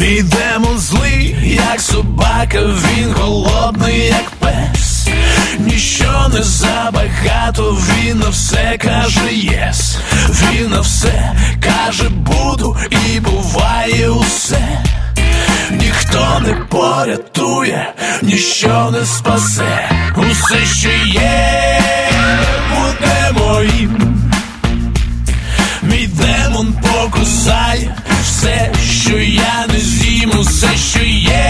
Мій демон злий, як собака, він голодний, як пес. Ніщо не забагато, він на все каже єс. Він на все каже буду, і буває усе. Ніхто не порятує, ніщо не спасе. Усе, що є, буде моїм. Мій демон покусає все, що я не з'їм. Усе, що є,